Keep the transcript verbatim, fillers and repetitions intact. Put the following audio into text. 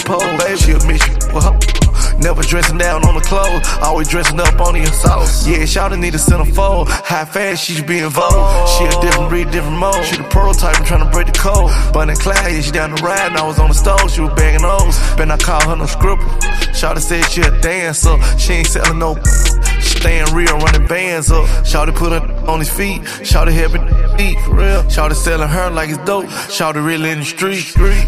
pole, baby. She'll miss you with her. Never dressing down on the clothes, always dressing up on the sauce. Yeah, shawty need a centerfold. High fast, she should be involved. She a different breed, different mode. She the prototype, I'm tryna break the code. Bunny Clyde, yeah, she down the ride, and I was on the stove. She was bagging those. Ben I call her no scribble. Shawty said she a dancer. She ain't selling no. She staying real, running bands up. Shawty put her on his feet. Shawty helping eat for real. Shawty selling her like it's dope. Shawty really in the street.